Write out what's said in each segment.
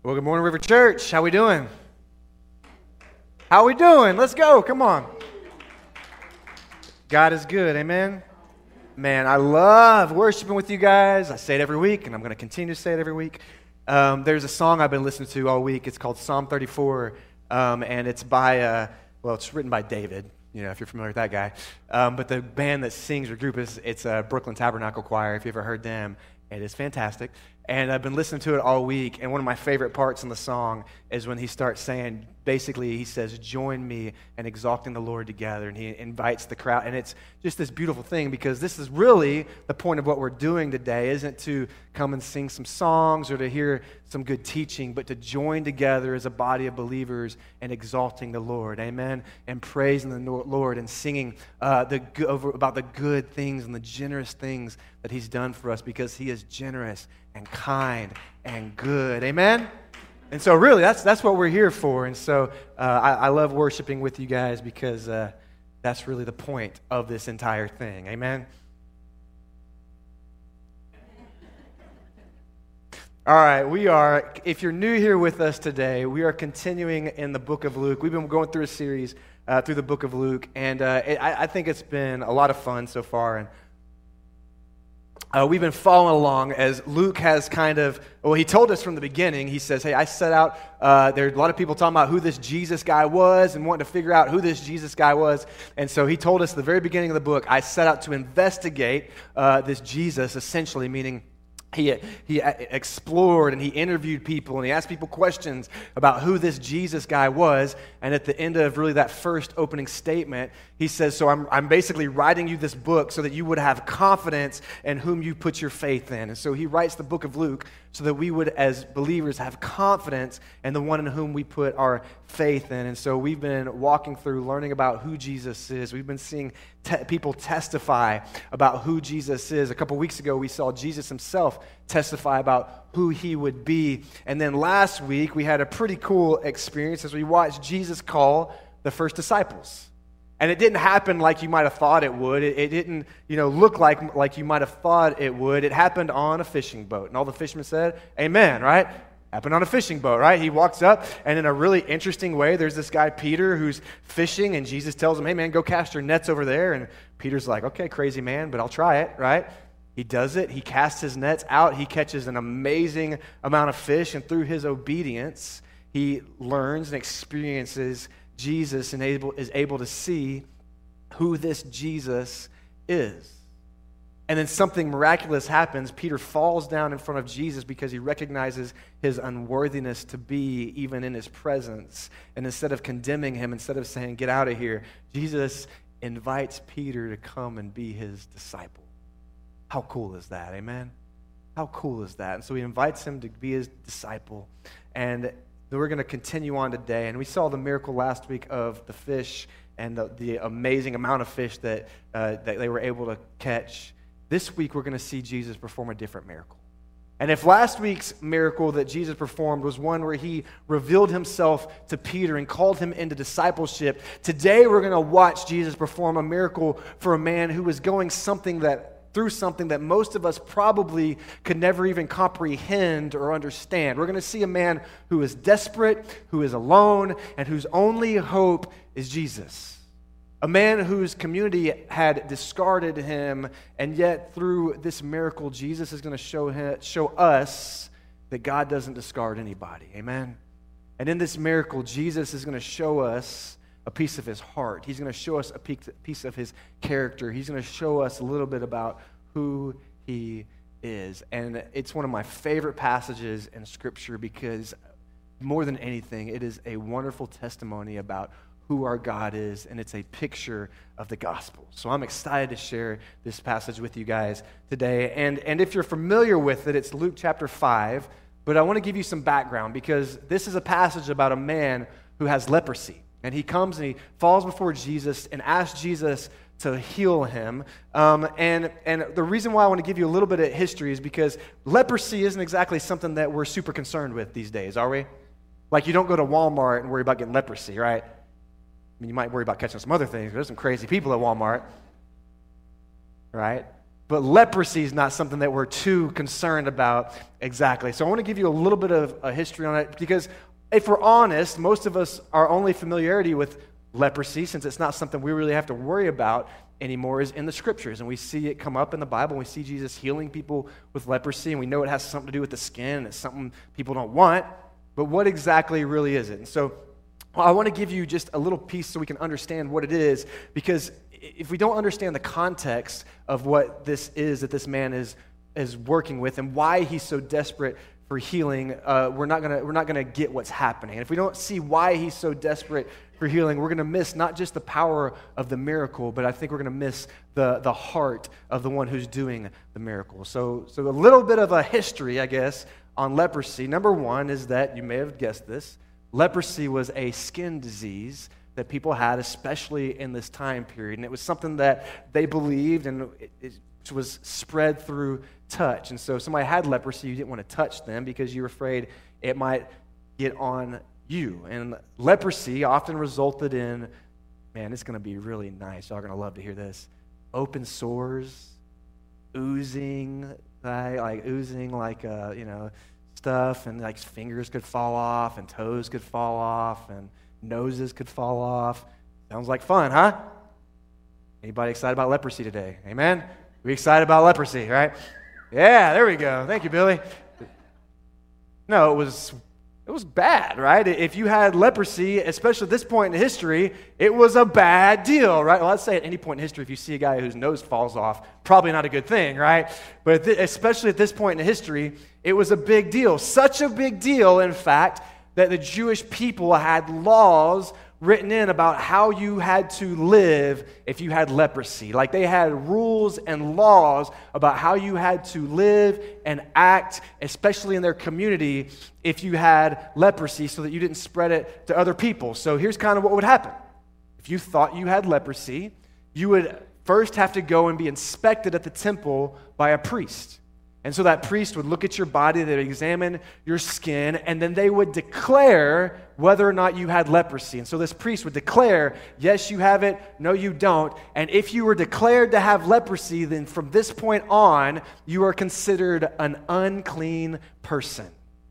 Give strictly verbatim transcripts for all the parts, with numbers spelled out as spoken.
Well, good morning, River Church. How we doing? How we doing? Let's go. Come on. God is good. Amen. Man, I love worshiping with you guys. I say it every week, and I'm going to continue to say it every week. Um, there's a song I've been listening to all week. It's called Psalm thirty-four, um, and it's by, uh, well, it's written by David, you know, if you're familiar with that guy. Um, but the band that sings or group is, it's a Brooklyn Tabernacle Choir, if you ever heard them. It is fantastic. And I've been listening to it all week, and one of my favorite parts in the song is when he starts saying, basically, he says, join me in exalting the Lord together, and he invites the crowd. And it's just this beautiful thing, because this is really the point of what we're doing today, isn't to come and sing some songs or to hear some good teaching, but to join together as a body of believers in exalting the Lord, amen, and praising the Lord and singing uh, the over, about the good things and the generous things that he's done for us, because he is generous and kind and good, amen? And so really, that's that's what we're here for. And so uh, I, I love worshiping with you guys, because uh, that's really the point of this entire thing, amen? All right, we are, if you're new here with us today, we are continuing in the book of Luke. We've been going through a series uh, through the book of Luke, and uh, it, I, I think it's been a lot of fun so far. And Uh, we've been following along as Luke has kind of, well, he told us from the beginning, he says, hey, I set out, uh, there are a lot of people talking about who this Jesus guy was and wanting to figure out who this Jesus guy was. And so he told us at the very beginning of the book, I set out to investigate uh, this Jesus, essentially, meaning He, he explored and he interviewed people and he asked people questions about who this Jesus guy was. And at the end of really that first opening statement, he says, so I'm, I'm basically writing you this book so that you would have confidence in whom you put your faith in. And so he writes the book of Luke so that we would, as believers, have confidence in the one in whom we put our faith in. And so we've been walking through learning about who Jesus is. We've been seeing te- people testify about who Jesus is. A couple weeks ago, we saw Jesus himself testify about who he would be. And then last week, we had a pretty cool experience as we watched Jesus call the first disciples. And it didn't happen like you might have thought it would. It, it didn't, you know, look like, like you might have thought it would. It happened on a fishing boat. And all the fishermen said, amen, right? Happened on a fishing boat, right? He walks up, and in a really interesting way, there's this guy, Peter, who's fishing, and Jesus tells him, hey, man, go cast your nets over there. And Peter's like, okay, crazy man, but I'll try it, right? He does it. He casts his nets out. He catches an amazing amount of fish, and through his obedience, he learns and experiences Jesus and able, is able to see who this Jesus is. And then something miraculous happens. Peter falls down in front of Jesus because he recognizes his unworthiness to be even in his presence. And instead of condemning him, instead of saying, get out of here, Jesus invites Peter to come and be his disciple. How cool is that, amen? How cool is that? And so he invites him to be his disciple. And we're going to continue on today. And we saw the miracle last week of the fish and the, the amazing amount of fish that, uh, that they were able to catch. This week, we're going to see Jesus perform a different miracle. And if last week's miracle that Jesus performed was one where he revealed himself to Peter and called him into discipleship, today we're going to watch Jesus perform a miracle for a man who was going something that through something that most of us probably could never even comprehend or understand. We're going to see a man who is desperate, who is alone, and whose only hope is Jesus. A man whose community had discarded him, and yet through this miracle, Jesus is going to show him, show us that God doesn't discard anybody. Amen? And in this miracle, Jesus is going to show us a piece of his heart. He's going to show us a piece of his character. He's going to show us a little bit about who he is. And it's one of my favorite passages in Scripture because more than anything, it is a wonderful testimony about who our God is, and it's a picture of the gospel. So I'm excited to share this passage with you guys today. And, and if you're familiar with it, it's Luke chapter five, but I want to give you some background because this is a passage about a man who has leprosy. And he comes and he falls before Jesus and asks Jesus to heal him. Um, and, and the reason why I want to give you a little bit of history is because leprosy isn't exactly something that we're super concerned with these days, are we? Like you don't go to Walmart and worry about getting leprosy, right? I mean, you might worry about catching some other things. There's some crazy people at Walmart, right? but leprosy is not something that we're too concerned about exactly. So I want to give you a little bit of a history on it, because if we're honest, most of us, our only familiarity with leprosy, since it's not something we really have to worry about anymore, is in the scriptures. And we see it come up in the Bible. We see Jesus healing people with leprosy, and we know it has something to do with the skin, and it's something people don't want. But what exactly really is it? And so I want to give you just a little piece so we can understand what it is, because if we don't understand the context of what this is that this man is is working with and why he's so desperate for healing, uh, we're not gonna we're not gonna get what's happening. And if we don't see why he's so desperate for healing, we're gonna miss not just the power of the miracle, but I think we're gonna miss the the heart of the one who's doing the miracle. So so a little bit of a history, I guess, on leprosy. Number one is that, you may have guessed this, leprosy was a skin disease that people had, especially in this time period. And it was something that they believed, and it, it was spread through touch. And so if somebody had leprosy, you didn't want to touch them because you were afraid it might get on you. And leprosy often resulted in, man, it's going to be really nice. Y'all are going to love to hear this. Open sores, oozing, right? like oozing like, uh, you know, stuff, and like fingers could fall off, and toes could fall off, and noses could fall off. Sounds like fun, huh? Anybody excited about leprosy today? Amen? We excited about leprosy, right? Yeah, there we go. Thank you, Billy. No, it was it was bad, right? If you had leprosy, especially at this point in history, it was a bad deal, right? Well, let's say at any point in history, if you see a guy whose nose falls off, probably not a good thing, right? But especially at this point in history, it was a big deal. Such a big deal, in fact, that the Jewish people had laws written in about how you had to live if you had leprosy. Like, they had rules and laws about how you had to live and act, especially in their community, if you had leprosy, so that you didn't spread it to other people. So here's kind of what would happen. If you thought you had leprosy, you would first have to go and be inspected at the temple by a priest. And so that priest would look at your body, they would examine your skin, and then they would declare whether or not you had leprosy. And so this priest would declare, yes, you have it, no, you don't. And if you were declared to have leprosy, then from this point on, you are considered an unclean person.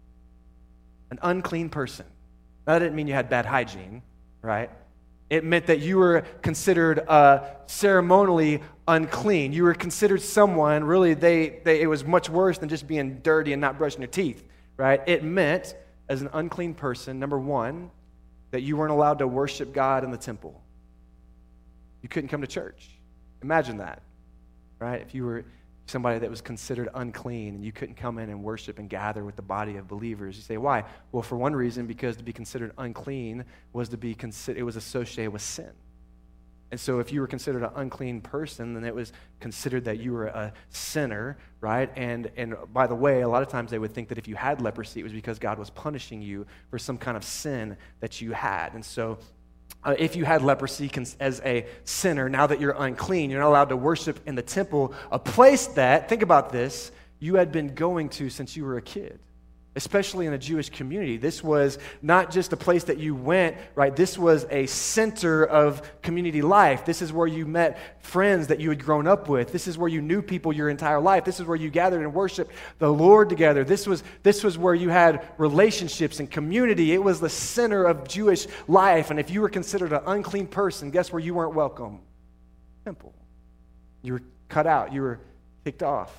An unclean person. Now, that didn't mean you had bad hygiene, right? It meant that you were considered uh, ceremonially unclean. You were considered someone, really, they, they it was much worse than just being dirty and not brushing your teeth, right? It meant, as an unclean person, number one, that you weren't allowed to worship God in the temple. You couldn't come to church. Imagine that, right? If you were somebody that was considered unclean and you couldn't come in and worship and gather with the body of believers. You say, why? Well, for one reason, because to be considered unclean was to be considered, it was associated with sin. And so if you were considered an unclean person, then it was considered that you were a sinner, right? And and by the way, a lot of times they would think that if you had leprosy, it was because God was punishing you for some kind of sin that you had. And so Uh, if you had leprosy as a sinner, now that you're unclean, you're not allowed to worship in the temple, a place that, think about this, you had been going to since you were a kid, especially in a Jewish community. This was not just a place that you went, right? This was a center of community life. This is where you met friends that you had grown up with. This is where you knew people your entire life. This is where you gathered and worshiped the Lord together. This was, this was where you had relationships and community. It was the center of Jewish life. And if you were considered an unclean person, guess where you weren't welcome? Temple. You were cut out. You were kicked off.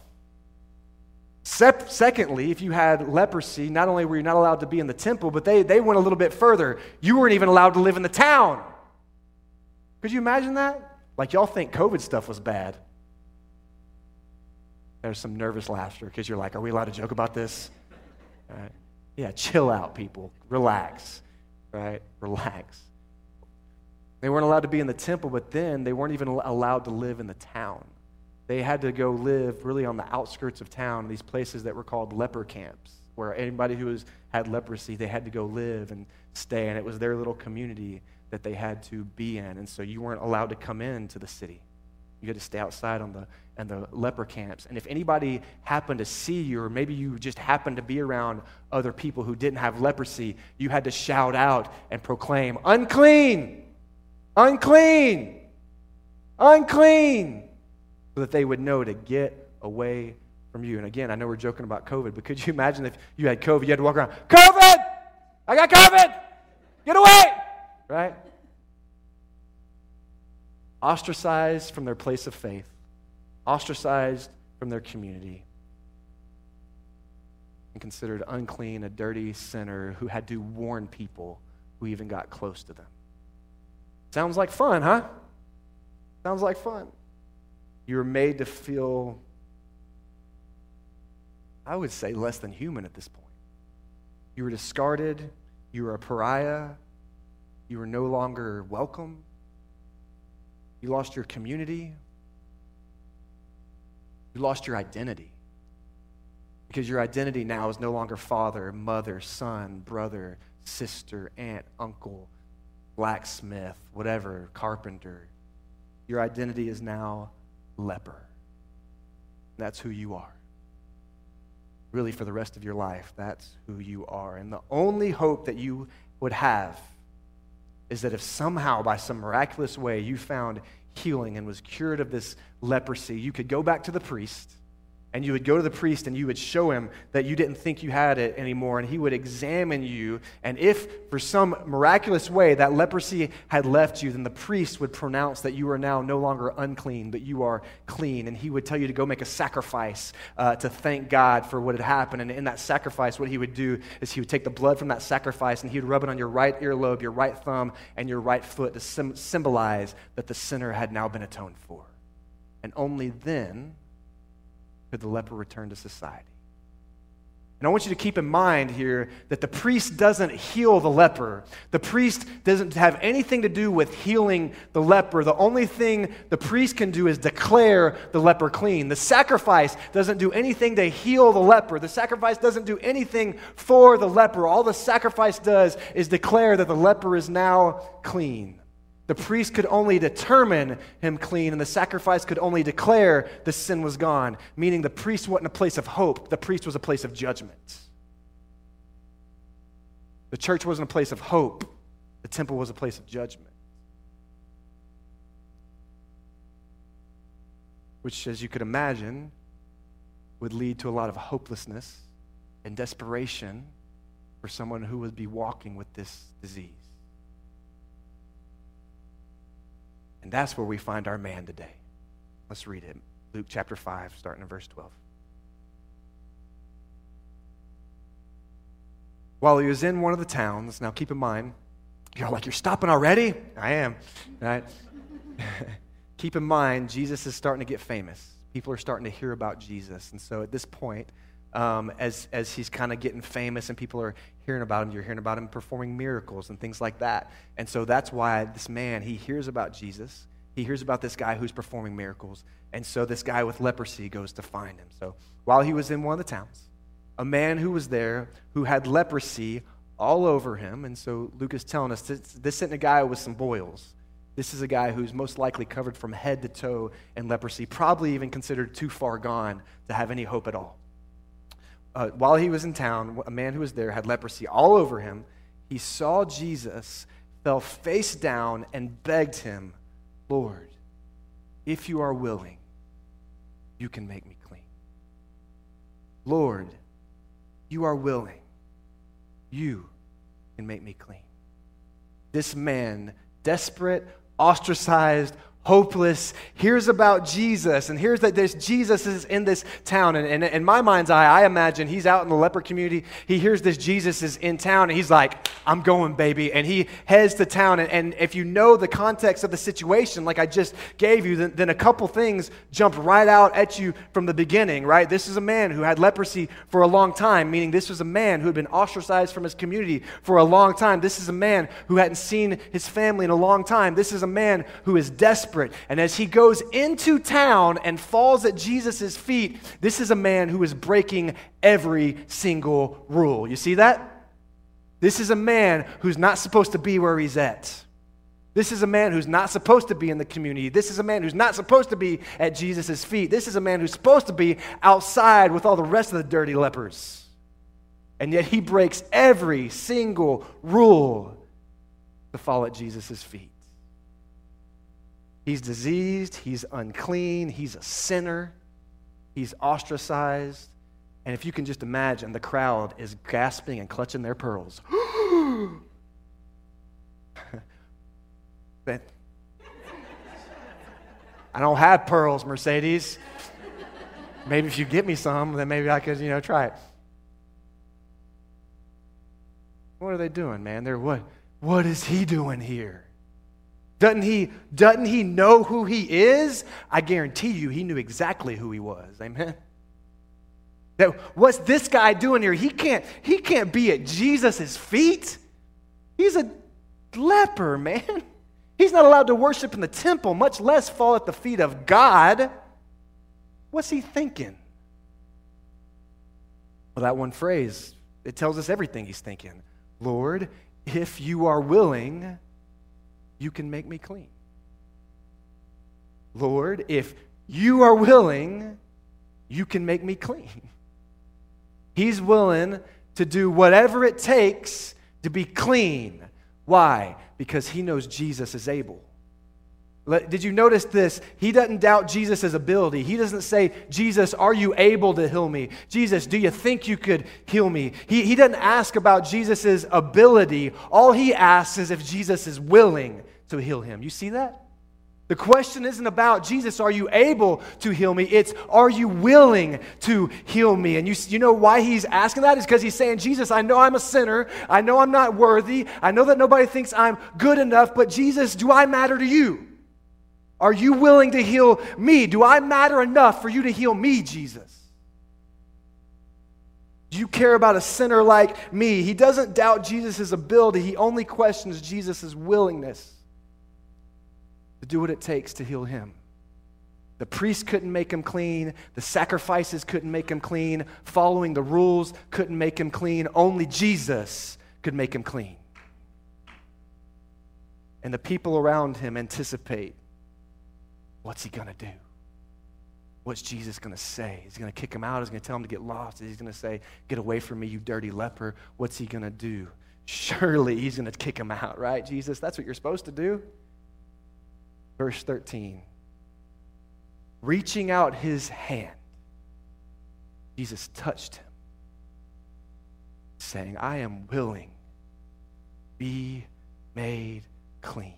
Sep- secondly, if you had leprosy, not only were you not allowed to be in the temple, but they, they went a little bit further. You weren't even allowed to live in the town. Could you imagine that? Like, y'all think COVID stuff was bad. There's some nervous laughter because you're like, are we allowed to joke about this? All right. Yeah, chill out, people. Relax, right? Relax. They weren't allowed to be in the temple, but then they weren't even allowed to live in the town. They had to go live really on the outskirts of town, these places that were called leper camps, where anybody who was, had leprosy, they had to go live and stay, and it was their little community that they had to be in. And so you weren't allowed to come into the city. You had to stay outside on the and the leper camps. And if anybody happened to see you, or maybe you just happened to be around other people who didn't have leprosy, you had to shout out and proclaim, unclean, unclean, unclean. so that they would know to get away from you. And again, I know we're joking about COVID, but could you imagine if you had COVID, you had to walk around, COVID! I got COVID! Get away! Right? Ostracized from their place of faith, ostracized from their community, and considered unclean, a dirty sinner who had to warn people who even got close to them. Sounds like fun, huh? Sounds like fun. You were made to feel, I would say, less than human at this point. You were discarded. You were a pariah. You were no longer welcome. You lost your community. You lost your identity. Because your identity now is no longer father, mother, son, brother, sister, aunt, uncle, blacksmith, whatever, carpenter. Your identity is now leper. That's who you are. Really, for the rest of your life, that's who you are. And the only hope that you would have is that if somehow, by some miraculous way, you found healing and was cured of this leprosy, you could go back to the priest, and you would go to the priest and you would show him that you didn't think you had it anymore, and he would examine you. And if for some miraculous way that leprosy had left you, then the priest would pronounce that you are now no longer unclean, but you are clean. And he would tell you to go make a sacrifice uh, to thank God for what had happened. And in that sacrifice, what he would do is he would take the blood from that sacrifice and he would rub it on your right earlobe, your right thumb, and your right foot to sim- symbolize that the sinner had now been atoned for. And only then could the leper return to society. And I want you to keep in mind here that the priest doesn't heal the leper. The priest doesn't have anything to do with healing the leper. The only thing the priest can do is declare the leper clean. The sacrifice doesn't do anything to heal the leper. The sacrifice doesn't do anything for the leper. All the sacrifice does is declare that the leper is now clean. The priest could only determine him clean, and the sacrifice could only declare the sin was gone, meaning the priest wasn't a place of hope. The priest was a place of judgment. The church wasn't a place of hope. The temple was a place of judgment. Which, as you could imagine, would lead to a lot of hopelessness and desperation for someone who would be walking with this disease. And that's where we find our man today. Let's read it. Luke chapter five, starting in verse twelve. While he was in one of the towns, now keep in mind, you're like, you're stopping already? I am, right? Keep in mind, Jesus is starting to get famous. People are starting to hear about Jesus. And so at this point, um, as, as he's kind of getting famous and people are hearing about him, you're hearing about him performing miracles and things like that. And so that's why this man, he hears about Jesus. He hears about this guy who's performing miracles. And so this guy with leprosy goes to find him. So while he was in one of the towns, a man who was there who had leprosy all over him. And so Luke is telling us this, this isn't a guy with some boils. This is a guy who's most likely covered from head to toe in leprosy, probably even considered too far gone to have any hope at all. Uh, while he was in town, a man who was there had leprosy all over him. He saw Jesus, fell face down, and begged him, Lord, if you are willing, you can make me clean. Lord, you are willing, you can make me clean. This man, desperate, ostracized, hopeless, hears about Jesus, and hears that this Jesus is in this town. And, and in my mind's eye, I imagine he's out in the leper community. He hears this Jesus is in town, and he's like, I'm going, baby. And he heads to town. And, and if you know the context of the situation, like I just gave you, then, then a couple things jump right out at you from the beginning, right? This is a man who had leprosy for a long time, meaning this was a man who had been ostracized from his community for a long time. This is a man who hadn't seen his family in a long time. This is a man who is desperate. And as he goes into town and falls at Jesus' feet, this is a man who is breaking every single rule. You see that? This is a man who's not supposed to be where he's at. This is a man who's not supposed to be in the community. This is a man who's not supposed to be at Jesus' feet. This is a man who's supposed to be outside with all the rest of the dirty lepers. And yet he breaks every single rule to fall at Jesus' feet. He's diseased, he's unclean, he's a sinner, he's ostracized. And if you can just imagine, the crowd is gasping and clutching their pearls. But I don't have pearls, Mercedes. Maybe if you get me some, then maybe I could, you know, try it. What are they doing, man? They're what? What is he doing here? Doesn't he, doesn't he know who he is? I guarantee you he knew exactly who he was. Amen? That what's this guy doing here? He can't, he can't be at Jesus' feet. He's a leper, man. He's not allowed to worship in the temple, much less fall at the feet of God. What's he thinking? Well, that one phrase, it tells us everything he's thinking. Lord, if you are willing, you can make me clean. Lord, if you are willing, you can make me clean. He's willing to do whatever it takes to be clean. Why? Because he knows Jesus is able. Did you notice this? He doesn't doubt Jesus' ability. He doesn't say, Jesus, are you able to heal me? Jesus, do you think you could heal me? He, he doesn't ask about Jesus' ability. All he asks is if Jesus is willing to heal him. You see that? The question isn't about, Jesus, are you able to heal me? It's, are you willing to heal me? And you, you know why he's asking that? Is because he's saying, Jesus, I know I'm a sinner. I know I'm not worthy. I know that nobody thinks I'm good enough. But Jesus, do I matter to you? Are you willing to heal me? Do I matter enough for you to heal me, Jesus? Do you care about a sinner like me? He doesn't doubt Jesus' ability. He only questions Jesus' willingness to do what it takes to heal him. The priest couldn't make him clean. The sacrifices couldn't make him clean. Following the rules couldn't make him clean. Only Jesus could make him clean. And the people around him anticipate, what's he going to do? What's Jesus going to say? Is he going to kick him out? Is he going to tell him to get lost? Is he going to say, get away from me, you dirty leper? What's he going to do? Surely he's going to kick him out, right, Jesus? That's what you're supposed to do. Verse thirteen. Reaching out his hand, Jesus touched him, saying, I am willing, be made clean.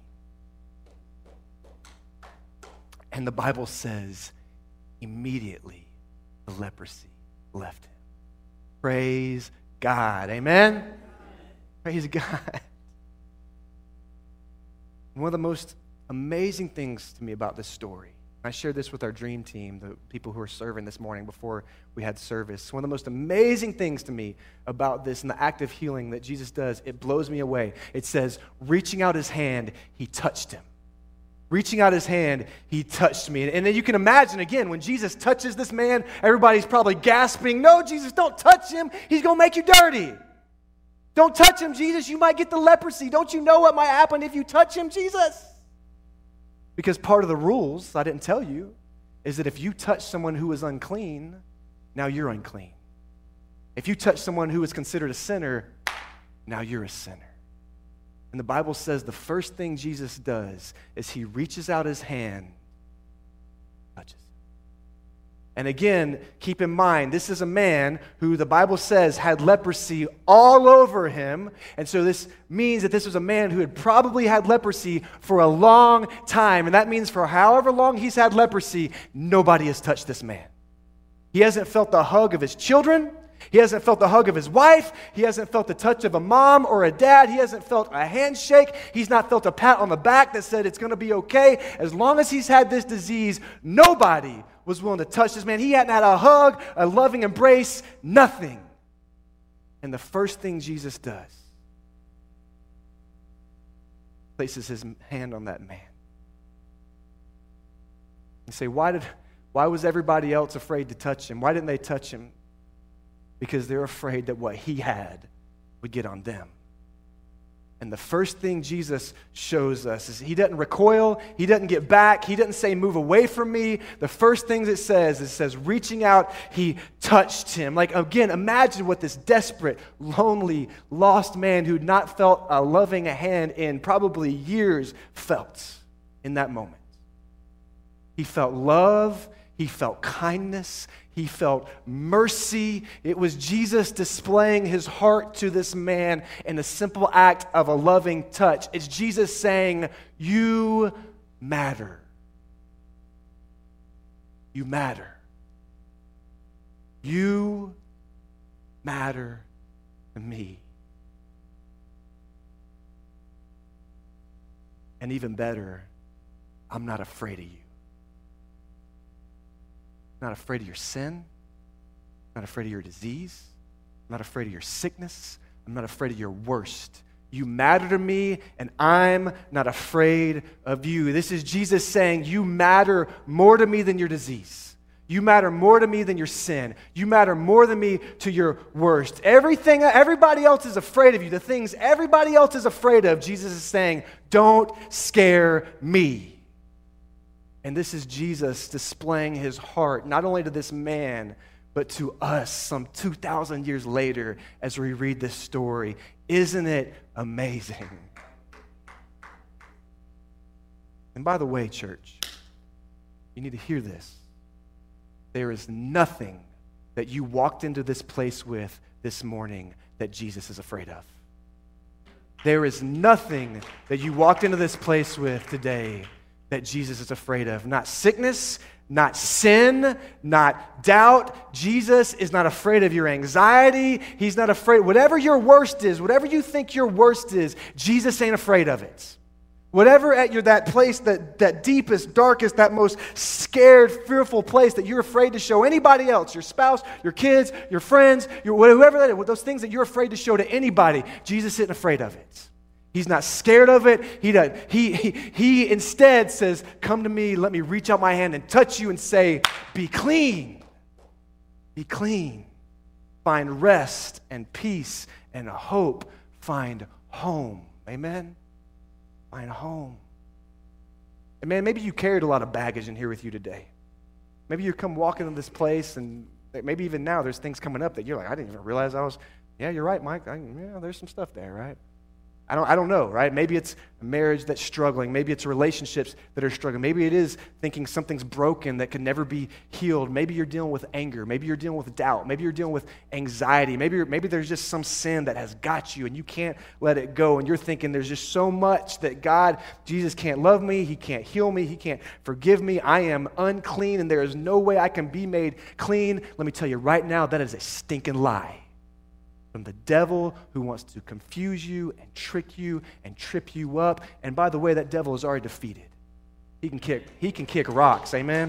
And the Bible says, immediately the leprosy left him. Praise God. Amen? Amen. Praise God. One of the most amazing things to me about this story, I shared this with our dream team, the people who were serving this morning before we had service. One of the most amazing things to me about this and the act of healing that Jesus does, it blows me away. It says, reaching out his hand, he touched him. Reaching out his hand, he touched me. And then you can imagine, again, when Jesus touches this man, everybody's probably gasping, no, Jesus, don't touch him. He's going to make you dirty. Don't touch him, Jesus. You might get the leprosy. Don't you know what might happen if you touch him, Jesus? Because part of the rules, I didn't tell you, is that if you touch someone who is unclean, now you're unclean. If you touch someone who is considered a sinner, now you're a sinner. And the Bible says the first thing Jesus does is he reaches out his hand, touches him. And again, keep in mind, this is a man who the Bible says had leprosy all over him. And so this means that this was a man who had probably had leprosy for a long time. And that means for however long he's had leprosy, nobody has touched this man. He hasn't felt the hug of his children. He hasn't felt the hug of his wife. He hasn't felt the touch of a mom or a dad. He hasn't felt a handshake. He's not felt a pat on the back that said it's going to be okay. As long as he's had this disease, nobody was willing to touch this man. He hadn't had a hug, a loving embrace, nothing. And the first thing Jesus does, places his hand on that man. You say, why did, why was everybody else afraid to touch him? Why didn't they touch him? Because they're afraid that what he had would get on them. And the first thing Jesus shows us is he doesn't recoil, he doesn't get back, he doesn't say, move away from me. The first thing it says, it says, reaching out, he touched him. Like, again, imagine what this desperate, lonely, lost man who'd not felt a loving hand in probably years felt in that moment. He felt love. He felt kindness. He felt mercy. It was Jesus displaying his heart to this man in a simple act of a loving touch. It's Jesus saying, you matter. You matter. You matter to me. And even better, I'm not afraid of you. I'm not afraid of your sin. I'm not afraid of your disease. I'm not afraid of your sickness. I'm not afraid of your worst. You matter to me, and I'm not afraid of you. This is Jesus saying, you matter more to me than your disease. You matter more to me than your sin. You matter more than me to your worst. Everything, everybody else is afraid of you. The things everybody else is afraid of, Jesus is saying, don't scare me. And this is Jesus displaying his heart, not only to this man, but to us some two thousand years later as we read this story. Isn't it amazing? And by the way, church, you need to hear this. There is nothing that you walked into this place with this morning that Jesus is afraid of. There is nothing that you walked into this place with today that Jesus is afraid of. Not sickness, not sin, not doubt. Jesus is not afraid of your anxiety. He's not afraid. Whatever your worst is, whatever you think your worst is, Jesus ain't afraid of it. Whatever at your that place, that, that deepest, darkest, that most scared, fearful place that you're afraid to show anybody else, your spouse, your kids, your friends, your, whoever that is, those things that you're afraid to show to anybody, Jesus isn't afraid of it. He's not scared of it. He, does, he, he, he instead says, come to me, let me reach out my hand and touch you and say, be clean. Be clean. Find rest and peace and hope. Find home. Amen? Find home. And man, maybe you carried a lot of baggage in here with you today. Maybe you come walking into this place and maybe even now there's things coming up that you're like, I didn't even realize I was, yeah, you're right, Mike. I, yeah, there's some stuff there, right? I don't, I don't know, right? Maybe it's a marriage that's struggling. Maybe it's relationships that are struggling. Maybe it is thinking something's broken that can never be healed. Maybe you're dealing with anger. Maybe you're dealing with doubt. Maybe you're dealing with anxiety. Maybe, you're, maybe there's just some sin that has got you and you can't let it go. And you're thinking there's just so much that God, Jesus can't love me. He can't heal me. He can't forgive me. I am unclean and there is no way I can be made clean. Let me tell you right now, that is a stinking lie. From the devil who wants to confuse you and trick you and trip you up. And by the way, that devil is already defeated. He can kick, he can kick rocks, amen?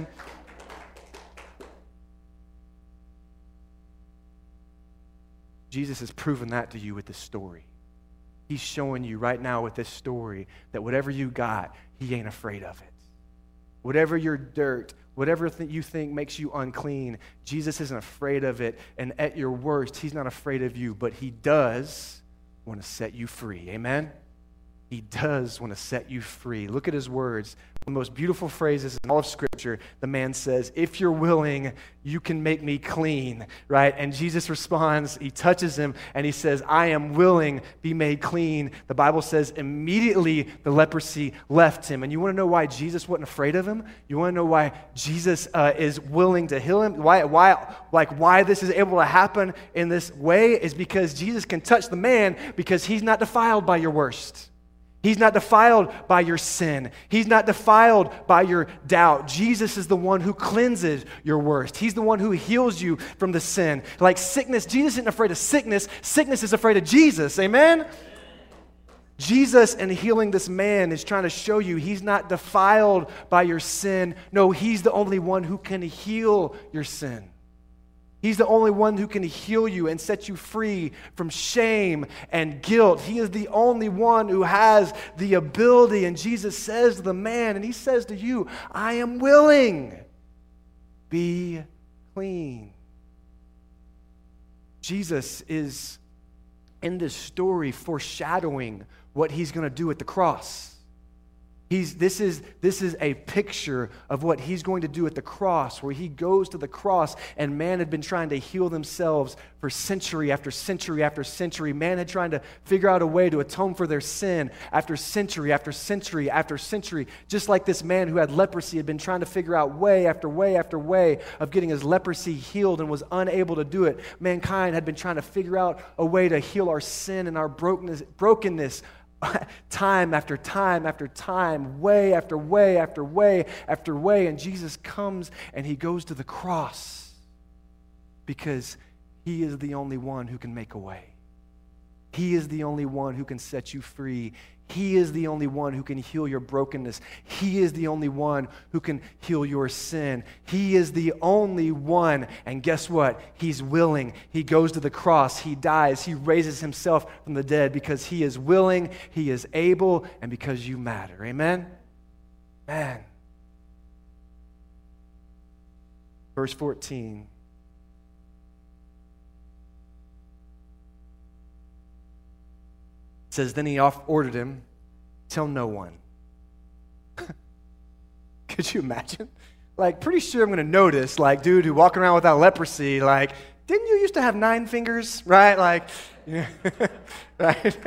Jesus has proven that to you with this story. He's showing you right now with this story that whatever you got, he ain't afraid of it. Whatever your dirt, whatever th- you think makes you unclean, Jesus isn't afraid of it. And at your worst, he's not afraid of you, but he does want to set you free. Amen? He does want to set you free. Look at his words. One of the most beautiful phrases in all of Scripture. The man says, if you're willing, you can make me clean, right? And Jesus responds, he touches him, and he says, I am willing, be made clean. The Bible says immediately the leprosy left him. And you want to know why Jesus wasn't afraid of him? You want to know why Jesus uh, is willing to heal him? Why, why, like why this is able to happen in this way is because Jesus can touch the man because he's not defiled by your worst. He's not defiled by your sin. He's not defiled by your doubt. Jesus is the one who cleanses your worst. He's the one who heals you from the sin. Like sickness, Jesus isn't afraid of sickness. Sickness is afraid of Jesus. Amen? Jesus, in healing this man, is trying to show you he's not defiled by your sin. No, he's the only one who can heal your sin. He's the only one who can heal you and set you free from shame and guilt. He is the only one who has the ability. And Jesus says to the man, and he says to you, I am willing. Be clean. Jesus is in this story foreshadowing what he's going to do at the cross. He's, this, is, this is a picture of what he's going to do at the cross, where he goes to the cross, and man had been trying to heal themselves for century after century after century. Man had tried to figure out a way to atone for their sin after century after century after century. Just like this man who had leprosy had been trying to figure out way after way after way of getting his leprosy healed and was unable to do it. Mankind had been trying to figure out a way to heal our sin and our brokenness, brokenness time after time after time, way after way after way after way. And Jesus comes and he goes to the cross because he is the only one who can make a way. He is the only one who can set you free. He is the only one who can heal your brokenness. He is the only one who can heal your sin. He is the only one. And guess what? He's willing. He goes to the cross. He dies. He raises himself from the dead because he is willing, he is able, and because you matter. Amen? Man. Verse fourteen. It says, then he off ordered him, tell no one. Could you imagine? Like, pretty sure I'm going to notice, like, dude who walking around without leprosy, like, didn't you used to have nine fingers, right? Like, yeah. Right?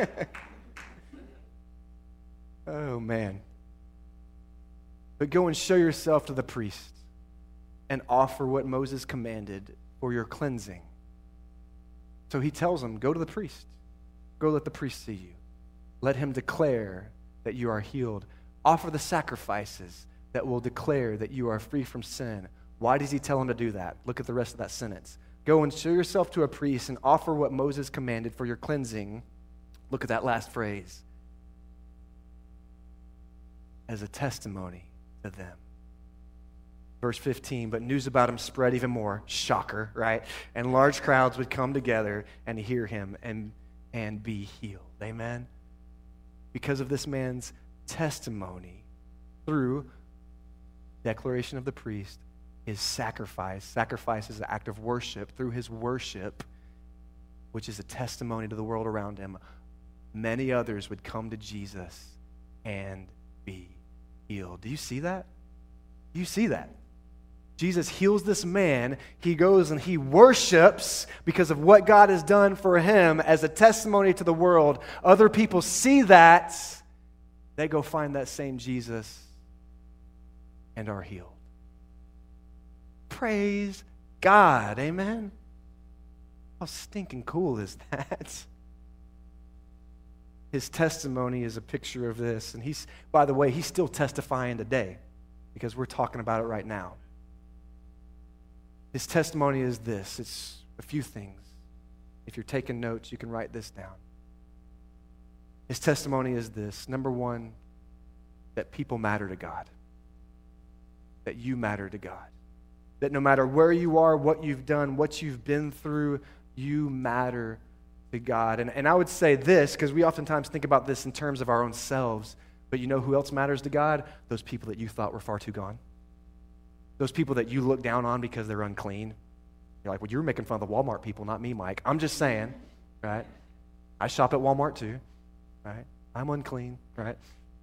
Oh, man. But go and show yourself to the priest and offer what Moses commanded for your cleansing. So he tells him, go to the priest. Go let the priest see you. Let him declare that you are healed. Offer the sacrifices that will declare that you are free from sin. Why does he tell him to do that? Look at the rest of that sentence. Go and show yourself to a priest and offer what Moses commanded for your cleansing. Look at that last phrase. As a testimony to them. Verse fifteen, but news about him spread even more. Shocker, right? And large crowds would come together and hear him and and be healed. Amen? Because of this man's testimony through declaration of the priest, his sacrifice. Sacrifice is an act of worship. Through his worship, which is a testimony to the world around him, many others would come to Jesus and be healed. Do you see that? Do you see that? Jesus heals this man. He goes and he worships because of what God has done for him as a testimony to the world. Other people see that. They go find that same Jesus and are healed. Praise God. Amen? How stinking cool is that? His testimony is a picture of this. And he's, by the way, he's still testifying today because we're talking about it right now. His testimony is this. It's a few things. If you're taking notes, you can write this down. His testimony is this. Number one, that people matter to God. That you matter to God. That no matter where you are, what you've done, what you've been through, you matter to God. And, and I would say this, because we oftentimes think about this in terms of our own selves, but you know who else matters to God? Those people that you thought were far too gone. Those people that you look down on because they're unclean. You're like, well, you're making fun of the Walmart people, not me, Mike. I'm just saying, right? I shop at Walmart too, right? I'm unclean, right?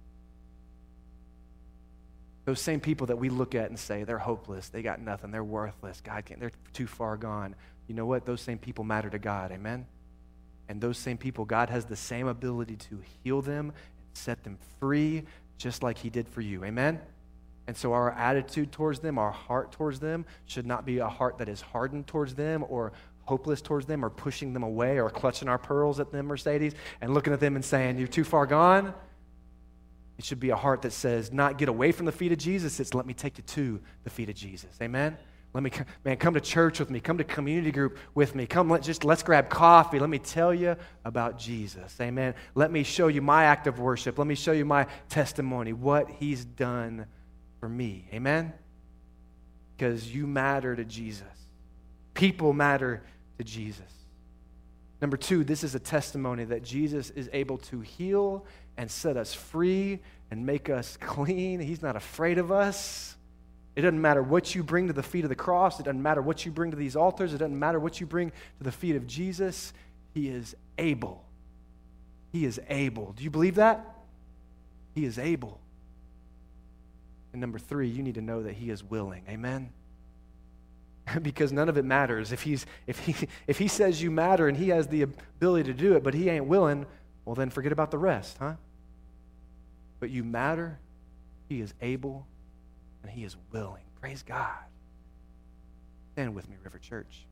Those same people that we look at and say, they're hopeless, they got nothing, they're worthless, God can't, they're too far gone. You know what? Those same people matter to God, amen? And those same people, God has the same ability to heal them and set them free just like he did for you, amen? And so our attitude towards them, our heart towards them, should not be a heart that is hardened towards them or hopeless towards them or pushing them away or clutching our pearls at them, Mercedes, and looking at them and saying, you're too far gone. It should be a heart that says, not get away from the feet of Jesus, it's let me take you to the feet of Jesus. Amen? Let me, man, come to church with me. Come to community group with me. Come, let, just let's grab coffee. Let me tell you about Jesus. Amen? Let me show you my act of worship. Let me show you my testimony, what he's done for me. Amen? Because you matter to Jesus. People matter to Jesus. Number two, this is a testimony that Jesus is able to heal and set us free and make us clean. He's not afraid of us. It doesn't matter what you bring to the feet of the cross. It doesn't matter what you bring to these altars. It doesn't matter what you bring to the feet of Jesus. He is able. He is able. Do you believe that? He is able. And number three, you need to know that he is willing. Amen? Because none of it matters. If he's if he if he says you matter and he has the ability to do it, but he ain't willing, well then forget about the rest, huh? But you matter, he is able, and he is willing. Praise God. Stand with me, River Church.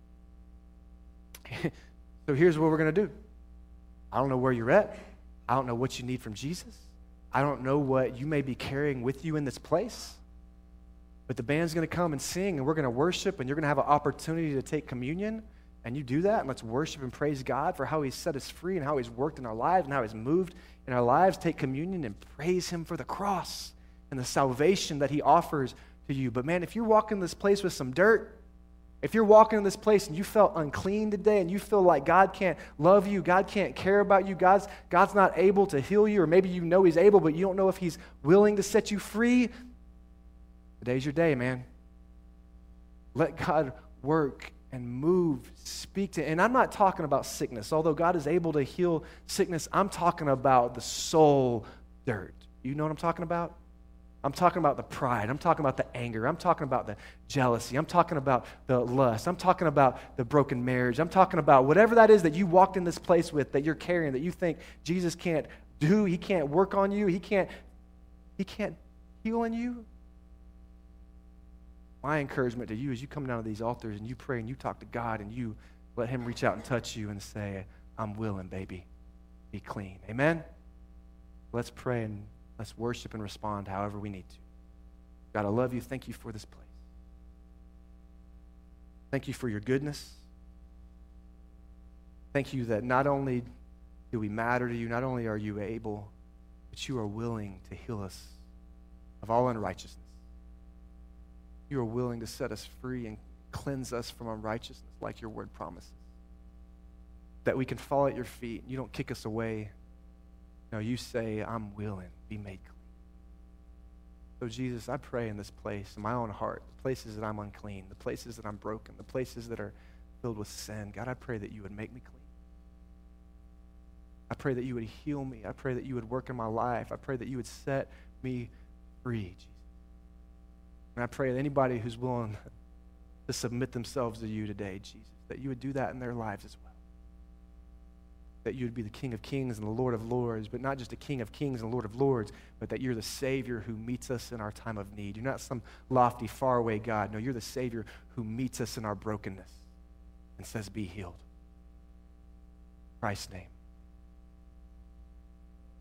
So here's what we're going to do. I don't know where you're at. I don't know what you need from Jesus. I don't know what you may be carrying with you in this place. But the band's going to come and sing, and we're going to worship, and you're going to have an opportunity to take communion. And you do that, and let's worship and praise God for how he's set us free and how he's worked in our lives and how he's moved in our lives. Take communion and praise him for the cross and the salvation that he offers to you. But man, if you're walking this place with some dirt, if you're walking in this place and you felt unclean today and you feel like God can't love you, God can't care about you, God's, God's not able to heal you, or maybe you know he's able, but you don't know if he's willing to set you free, today's your day, man. Let God work and move, speak to, and I'm not talking about sickness. Although God is able to heal sickness, I'm talking about the soul dirt. You know what I'm talking about? I'm talking about the pride. I'm talking about the anger. I'm talking about the jealousy. I'm talking about the lust. I'm talking about the broken marriage. I'm talking about whatever that is that you walked in this place with, that you're carrying, that you think Jesus can't do, he can't work on you, he can't, he can't heal in you. My encouragement to you is you come down to these altars and you pray and you talk to God and you let him reach out and touch you and say, I'm willing, baby. Be clean. Amen? Let's pray and let's worship and respond however we need to. God, I love you. Thank you for this place. Thank you for your goodness. Thank you that not only do we matter to you, not only are you able, but you are willing to heal us of all unrighteousness. You are willing to set us free and cleanse us from unrighteousness like your word promises. That we can fall at your feet. You don't kick us away. No, you say, I'm willing, be made clean. So Jesus, I pray in this place, in my own heart, the places that I'm unclean, the places that I'm broken, the places that are filled with sin, God, I pray that you would make me clean. I pray that you would heal me. I pray that you would work in my life. I pray that you would set me free, Jesus. And I pray that anybody who's willing to submit themselves to you today, Jesus, that you would do that in their lives as well. That you would be the King of Kings and the Lord of Lords, but not just the King of Kings and Lord of Lords, but that you're the Savior who meets us in our time of need. You're not some lofty, faraway God. No, you're the Savior who meets us in our brokenness and says, be healed. In Christ's name.